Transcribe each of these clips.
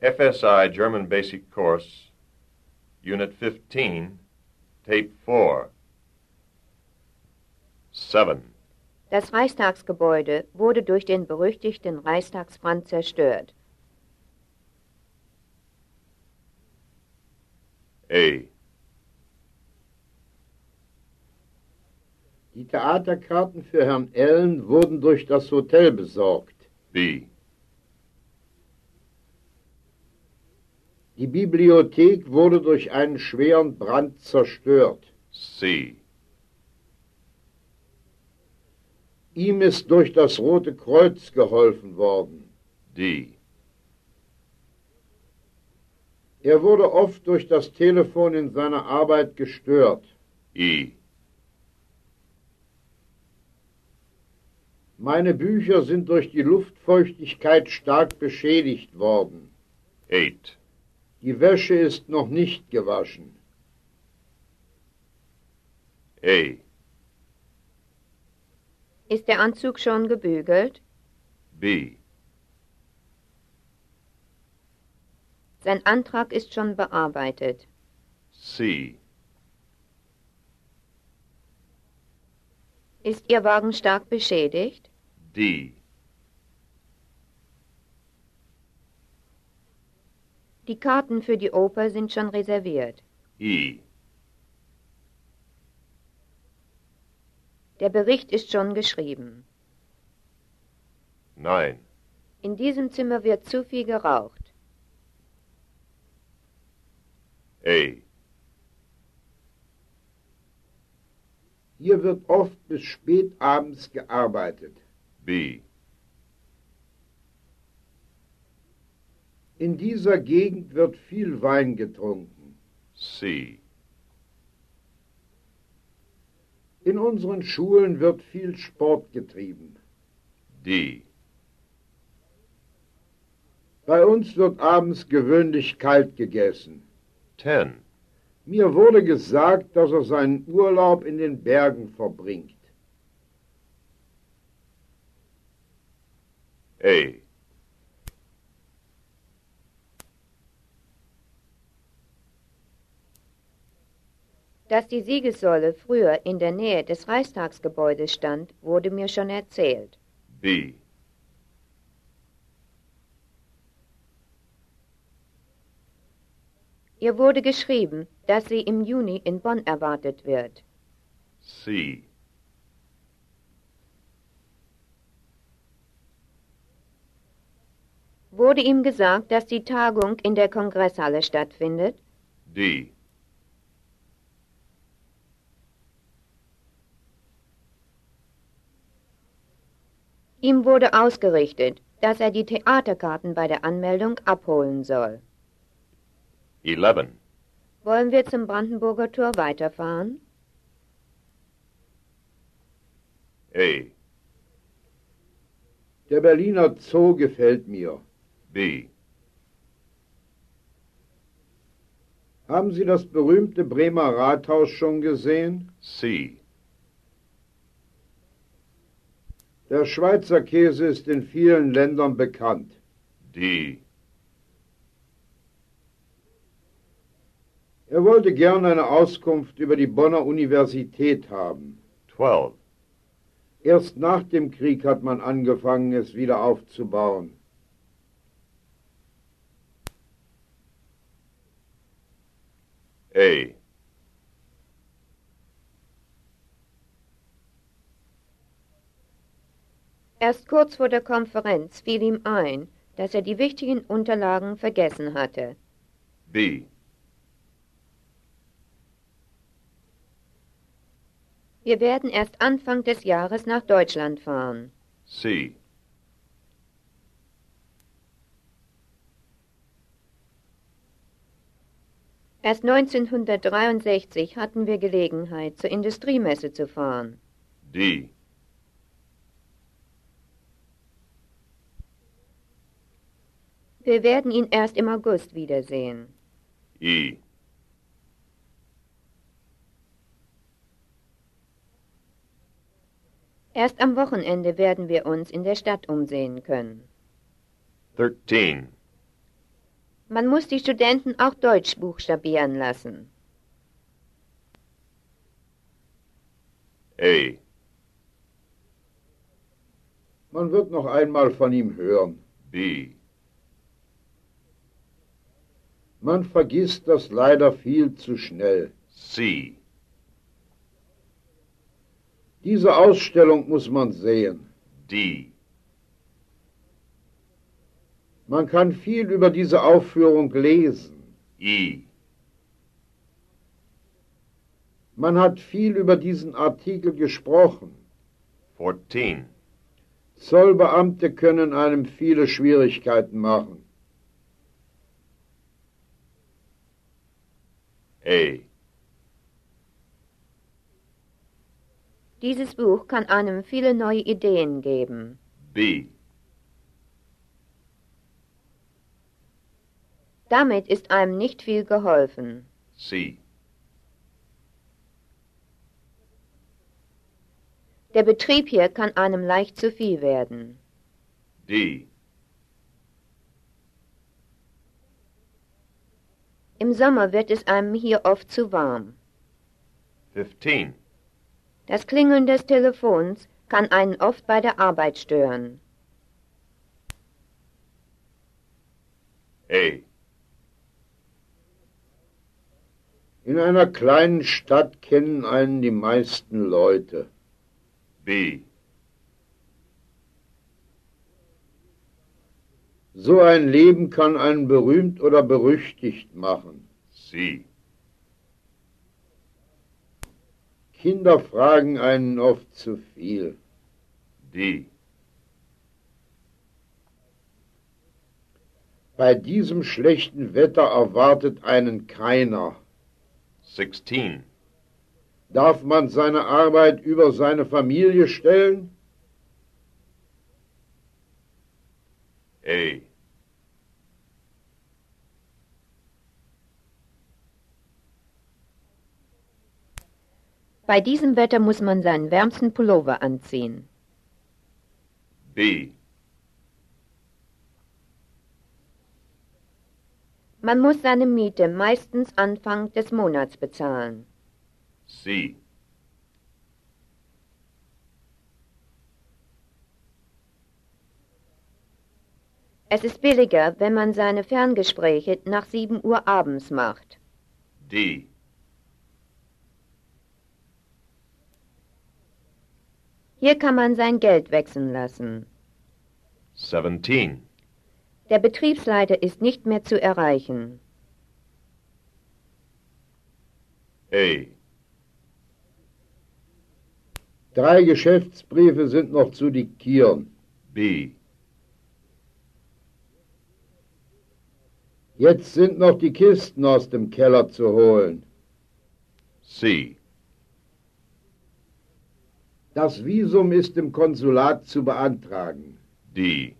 FSI German Basic Course, Unit 15, Tape 4. 7. Das Reichstagsgebäude wurde durch den berüchtigten Reichstagsbrand zerstört. A. Die Theaterkarten für Herrn Ellen wurden durch das Hotel besorgt. B. Die Bibliothek wurde durch einen schweren Brand zerstört. C. Ihm ist durch das Rote Kreuz geholfen worden. D. Er wurde oft durch das Telefon in seiner Arbeit gestört. E. Meine Bücher sind durch die Luftfeuchtigkeit stark beschädigt worden. 8. Die Wäsche ist noch nicht gewaschen. A. Ist der Anzug schon gebügelt? B. Sein Antrag ist schon bearbeitet. C. Ist Ihr Wagen stark beschädigt? D. Die Karten für die Oper sind schon reserviert. E. Der Bericht ist schon geschrieben. 9. In diesem Zimmer wird zu viel geraucht. A. Hier wird oft bis spät abends gearbeitet. B. In dieser Gegend wird viel Wein getrunken. C. In unseren Schulen wird viel Sport getrieben. D. Bei uns wird abends gewöhnlich kalt gegessen. 10. Mir wurde gesagt, dass er seinen Urlaub in den Bergen verbringt. A. Dass die Siegessäule früher in der Nähe des Reichstagsgebäudes stand, wurde mir schon erzählt. B. Ihr wurde geschrieben, dass sie im Juni in Bonn erwartet wird. C. Wurde ihm gesagt, dass die Tagung in der Kongresshalle stattfindet? D. Ihm wurde ausgerichtet, dass er die Theaterkarten bei der Anmeldung abholen soll. 11. Wollen wir zum Brandenburger Tor weiterfahren? A. Der Berliner Zoo gefällt mir. B. Haben Sie das berühmte Bremer Rathaus schon gesehen? C. Der Schweizer Käse ist in vielen Ländern bekannt. D. Er wollte gern eine Auskunft über die Bonner Universität haben. 12. Erst nach dem Krieg hat man angefangen, es wieder aufzubauen. A. Erst kurz vor der Konferenz fiel ihm ein, dass er die wichtigen Unterlagen vergessen hatte. B. Wir werden erst Anfang des Jahres nach Deutschland fahren. C. Erst 1963 hatten wir Gelegenheit, zur Industriemesse zu fahren. D. Wir werden ihn erst im August wiedersehen. E. Erst am Wochenende werden wir uns in der Stadt umsehen können. 13. Man muss die Studenten auch Deutsch buchstabieren lassen. A. Man wird noch einmal von ihm hören. B. Man vergisst das leider viel zu schnell. C. Diese Ausstellung muss man sehen. D. Man kann viel über diese Aufführung lesen. E. Man hat viel über diesen Artikel gesprochen. 14. Zollbeamte können einem viele Schwierigkeiten machen. A. Dieses Buch kann einem viele neue Ideen geben. B. Damit ist einem nicht viel geholfen. C. Der Betrieb hier kann einem leicht zu viel werden. D. Im Sommer wird es einem hier oft zu warm. 15. Das Klingeln des Telefons kann einen oft bei der Arbeit stören. A. In einer kleinen Stadt kennen einen die meisten Leute. B. So ein Leben kann einen berühmt oder berüchtigt machen. C. Kinder fragen einen oft zu viel. D. Bei diesem schlechten Wetter erwartet einen keiner. 16. Darf man seine Arbeit über seine Familie stellen? A. Bei diesem Wetter muss man seinen wärmsten Pullover anziehen. B. Man muss seine Miete meistens Anfang des Monats bezahlen. C. Es ist billiger, wenn man seine Ferngespräche nach 7 Uhr abends macht. D. Hier kann man sein Geld wechseln lassen. 17. Der Betriebsleiter ist nicht mehr zu erreichen. A. 3 Geschäftsbriefe sind noch zu diktieren. B. Jetzt sind noch die Kisten aus dem Keller zu holen. C. Das Visum ist im Konsulat zu beantragen. D.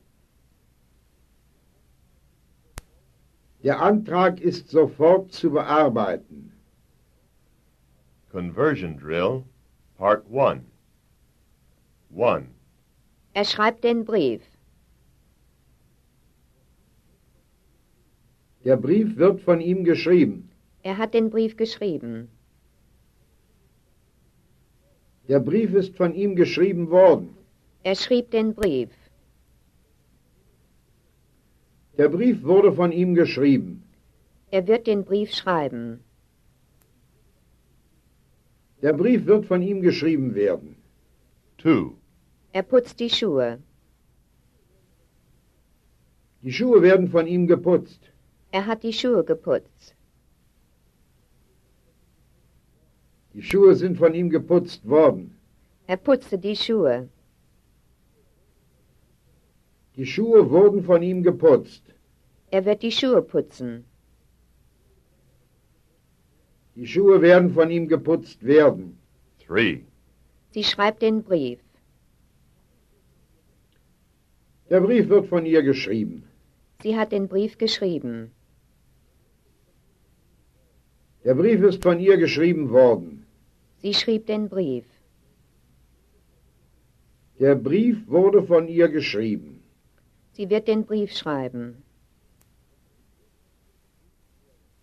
Der Antrag ist sofort zu bearbeiten. Conversion Drill, Part 1. 1. Er schreibt den Brief. Der Brief wird von ihm geschrieben. Er hat den Brief geschrieben. Der Brief ist von ihm geschrieben worden. Er schrieb den Brief. Der Brief wurde von ihm geschrieben. Er wird den Brief schreiben. Der Brief wird von ihm geschrieben werden. 2. Er putzt die Schuhe. Die Schuhe werden von ihm geputzt. Er hat die Schuhe geputzt. Die Schuhe sind von ihm geputzt worden. Er putzte die Schuhe. Die Schuhe wurden von ihm geputzt. Er wird die Schuhe putzen. Die Schuhe werden von ihm geputzt werden. 3. Sie schreibt den Brief. Der Brief wird von ihr geschrieben. Sie hat den Brief geschrieben. Der Brief ist von ihr geschrieben worden. Sie schrieb den Brief. Der Brief wurde von ihr geschrieben. Sie wird den Brief schreiben.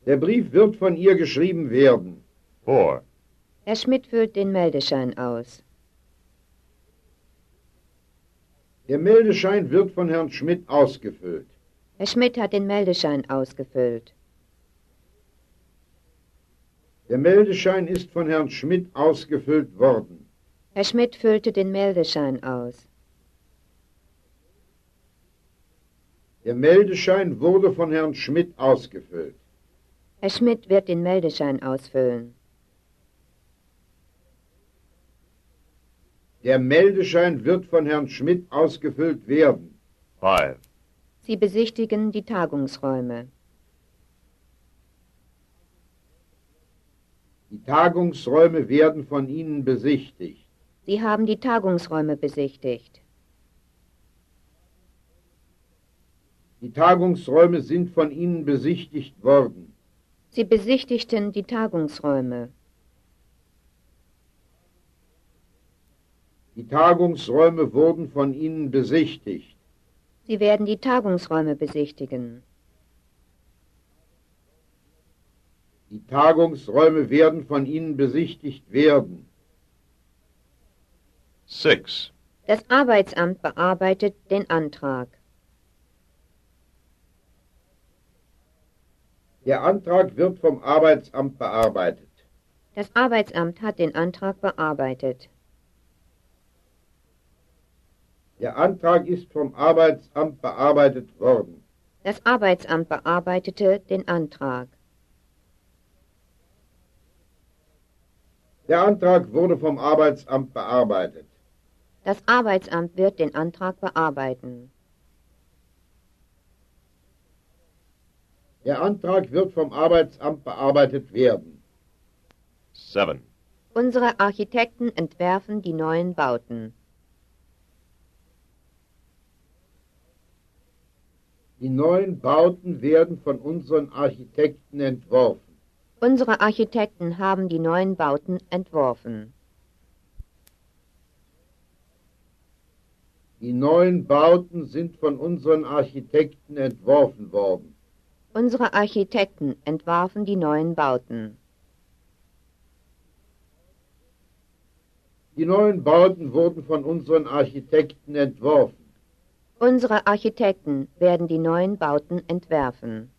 Der Brief wird von ihr geschrieben werden. 4. Herr Schmidt füllt den Meldeschein aus. Der Meldeschein wird von Herrn Schmidt ausgefüllt. Herr Schmidt hat den Meldeschein ausgefüllt. Der Meldeschein ist von Herrn Schmidt ausgefüllt worden. Herr Schmidt füllte den Meldeschein aus. Der Meldeschein wurde von Herrn Schmidt ausgefüllt. Herr Schmidt wird den Meldeschein ausfüllen. Der Meldeschein wird von Herrn Schmidt ausgefüllt werden. 5. Sie besichtigen die Tagungsräume. Die Tagungsräume werden von Ihnen besichtigt. Sie haben die Tagungsräume besichtigt. Die Tagungsräume sind von Ihnen besichtigt worden. Sie besichtigten die Tagungsräume. Die Tagungsräume wurden von Ihnen besichtigt. Sie werden die Tagungsräume besichtigen. Die Tagungsräume werden von Ihnen besichtigt werden. 6. Das Arbeitsamt bearbeitet den Antrag. Der Antrag wird vom Arbeitsamt bearbeitet. Das Arbeitsamt hat den Antrag bearbeitet. Der Antrag ist vom Arbeitsamt bearbeitet worden. Das Arbeitsamt bearbeitete den Antrag. Der Antrag wurde vom Arbeitsamt bearbeitet. Das Arbeitsamt wird den Antrag bearbeiten. Der Antrag wird vom Arbeitsamt bearbeitet werden. 7. Unsere Architekten entwerfen die neuen Bauten. Die neuen Bauten werden von unseren Architekten entworfen. Unsere Architekten haben die neuen Bauten entworfen. Die neuen Bauten sind von unseren Architekten entworfen worden. Unsere Architekten entwarfen die neuen Bauten. Die neuen Bauten wurden von unseren Architekten entworfen. Unsere Architekten werden die neuen Bauten entwerfen.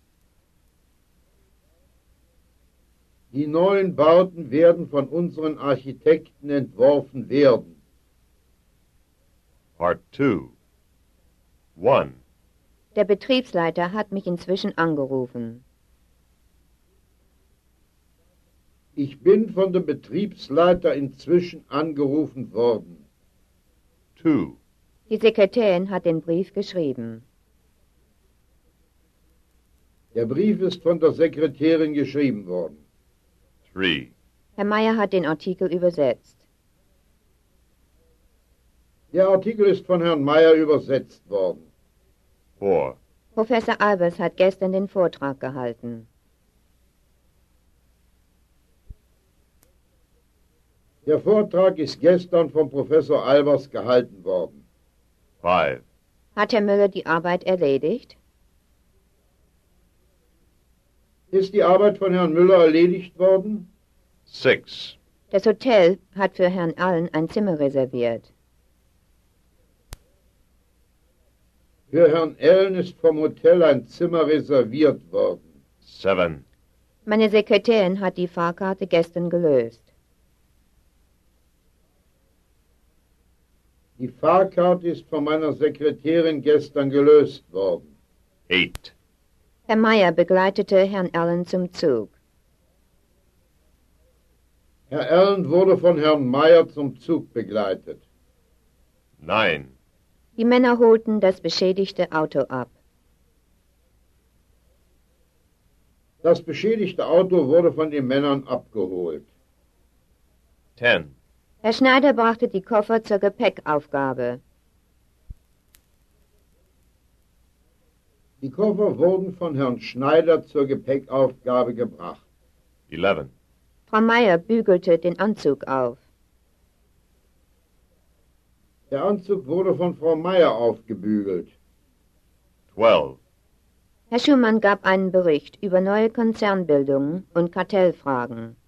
Die neuen Bauten werden von unseren Architekten entworfen werden. Part 2. 1. Der Betriebsleiter hat mich inzwischen angerufen. Ich bin von dem Betriebsleiter inzwischen angerufen worden. 2. Die Sekretärin hat den Brief geschrieben. Der Brief ist von der Sekretärin geschrieben worden. 3. Herr Meier hat den Artikel übersetzt. Der Artikel ist von Herrn Meier übersetzt worden. 4. Professor Albers hat gestern den Vortrag gehalten. Der Vortrag ist gestern von Professor Albers gehalten worden. 5. Hat Herr Müller die Arbeit erledigt? Ist die Arbeit von Herrn Müller erledigt worden? 6. Das Hotel hat für Herrn Allen ein Zimmer reserviert. Für Herrn Allen ist vom Hotel ein Zimmer reserviert worden. 7. Meine Sekretärin hat die Fahrkarte gestern gelöst. Die Fahrkarte ist von meiner Sekretärin gestern gelöst worden. 8. Herr Meier begleitete Herrn Allen zum Zug. Herr Allen wurde von Herrn Meier zum Zug begleitet. 9. Die Männer holten das beschädigte Auto ab. Das beschädigte Auto wurde von den Männern abgeholt. 10. Herr Schneider brachte die Koffer zur Gepäckaufgabe. Die Koffer wurden von Herrn Schneider zur Gepäckaufgabe gebracht. 11. Frau Meier bügelte den Anzug auf. Der Anzug wurde von Frau Meier aufgebügelt. 12. Herr Schumann gab einen Bericht über neue Konzernbildungen und Kartellfragen.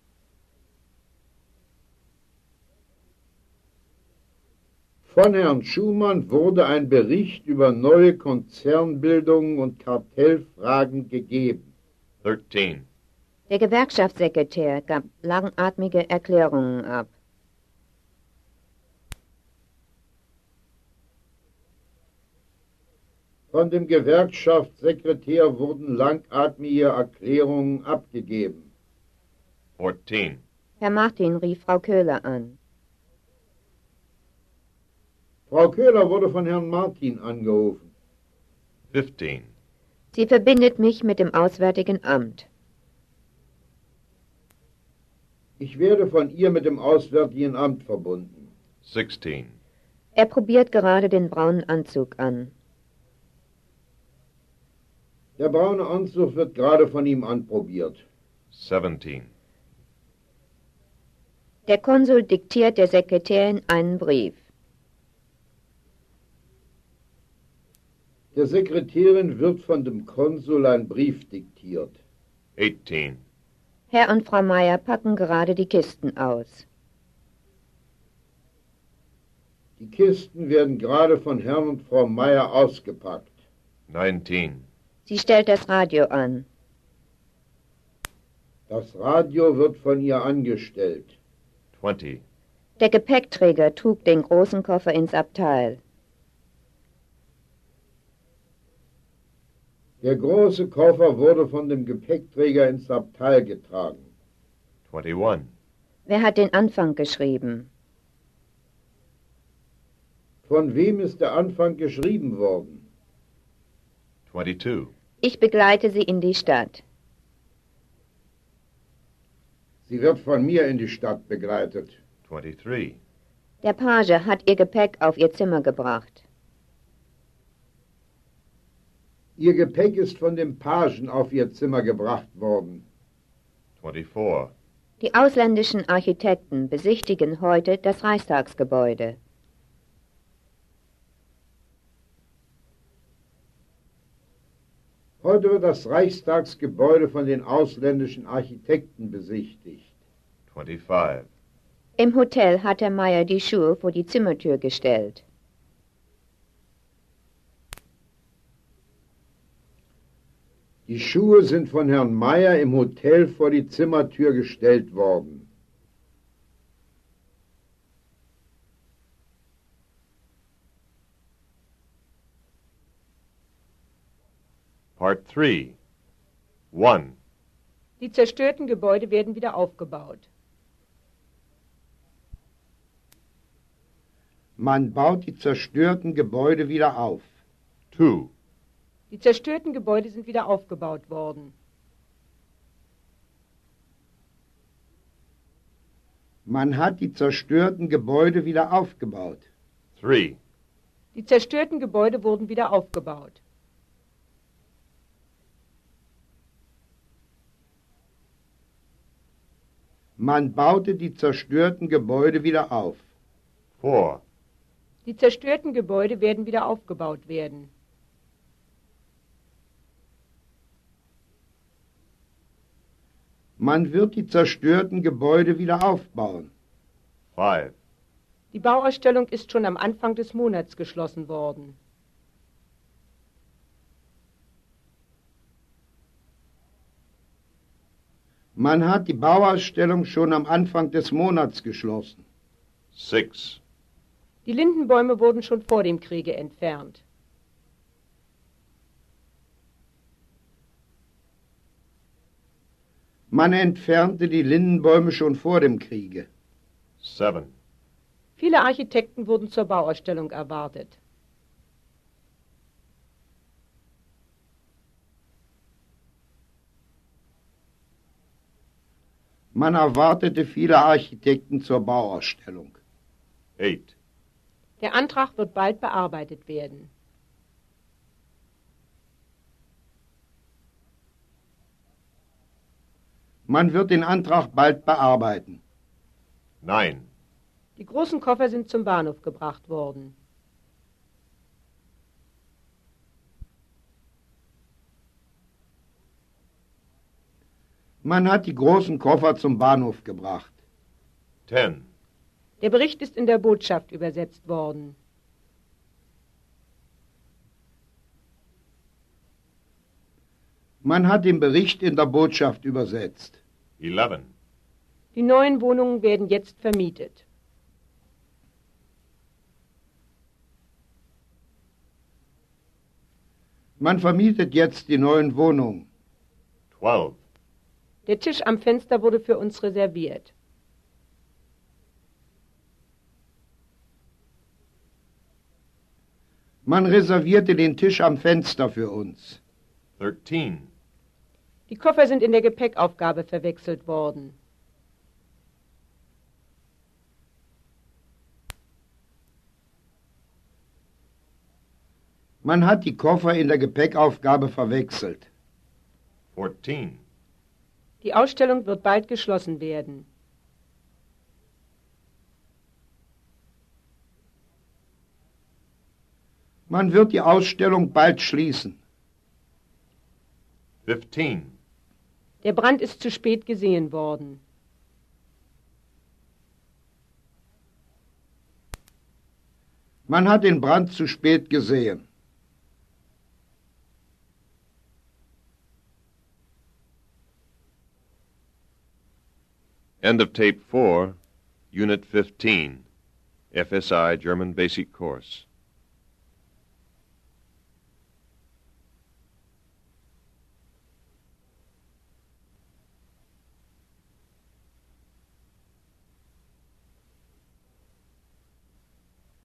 Von Herrn Schumann wurde ein Bericht über neue Konzernbildungen und Kartellfragen gegeben. 13. Der Gewerkschaftssekretär gab langatmige Erklärungen ab. Von dem Gewerkschaftssekretär wurden langatmige Erklärungen abgegeben. 14. Herr Martin rief Frau Köhler an. Frau Köhler wurde von Herrn Martin angerufen. 15. Sie verbindet mich mit dem Auswärtigen Amt. Ich werde von ihr mit dem Auswärtigen Amt verbunden. 16. Er probiert gerade den braunen Anzug an. Der braune Anzug wird gerade von ihm anprobiert. 17. Der Konsul diktiert der Sekretärin einen Brief. Der Sekretärin wird von dem Konsul ein Brief diktiert. 18. Herr und Frau Meier packen gerade die Kisten aus. Die Kisten werden gerade von Herrn und Frau Meier ausgepackt. 19. Sie stellt das Radio an. Das Radio wird von ihr angestellt. 20. Der Gepäckträger trug den großen Koffer ins Abteil. Der große Koffer wurde von dem Gepäckträger ins Abteil getragen. 21. Wer hat den Anfang geschrieben? Von wem ist der Anfang geschrieben worden? 22. Ich begleite Sie in die Stadt. Sie wird von mir in die Stadt begleitet. 23. Der Page hat ihr Gepäck auf ihr Zimmer gebracht. Ihr Gepäck ist von dem Pagen auf ihr Zimmer gebracht worden. 24. Die ausländischen Architekten besichtigen heute das Reichstagsgebäude. Heute wird das Reichstagsgebäude von den ausländischen Architekten besichtigt. 25. Im Hotel hat Herr Meier die Schuhe vor die Zimmertür gestellt. Die Schuhe sind von Herrn Meier im Hotel vor die Zimmertür gestellt worden. Part 3. 1. Die zerstörten Gebäude werden wieder aufgebaut. Man baut die zerstörten Gebäude wieder auf. 2. Die zerstörten Gebäude sind wieder aufgebaut worden. Man hat die zerstörten Gebäude wieder aufgebaut. 3. Die zerstörten Gebäude wurden wieder aufgebaut. Man baute die zerstörten Gebäude wieder auf. 4. Die zerstörten Gebäude werden wieder aufgebaut werden. Man wird die zerstörten Gebäude wieder aufbauen. 5. Die Bauausstellung ist schon am Anfang des Monats geschlossen worden. Man hat die Bauausstellung schon am Anfang des Monats geschlossen. 6. Die Lindenbäume wurden schon vor dem Kriege entfernt. Man entfernte die Lindenbäume schon vor dem Kriege. 7. Viele Architekten wurden zur Bauausstellung erwartet. Man erwartete viele Architekten zur Bauausstellung. 8. Der Antrag wird bald bearbeitet werden. Man wird den Antrag bald bearbeiten. 9. Die großen Koffer sind zum Bahnhof gebracht worden. Man hat die großen Koffer zum Bahnhof gebracht. 10. Der Bericht ist in der Botschaft übersetzt worden. Man hat den Bericht in der Botschaft übersetzt. 11. Die neuen Wohnungen werden jetzt vermietet. Man vermietet jetzt die neuen Wohnungen. 12. Der Tisch am Fenster wurde für uns reserviert. Man reservierte den Tisch am Fenster für uns. 13. Die Koffer sind in der Gepäckaufgabe verwechselt worden. Man hat die Koffer in der Gepäckaufgabe verwechselt. 14. Die Ausstellung wird bald geschlossen werden. Man wird die Ausstellung bald schließen. 15. Der Brand ist zu spät gesehen worden. Man hat den Brand zu spät gesehen. End of Tape 4, Unit 15, FSI German Basic Course.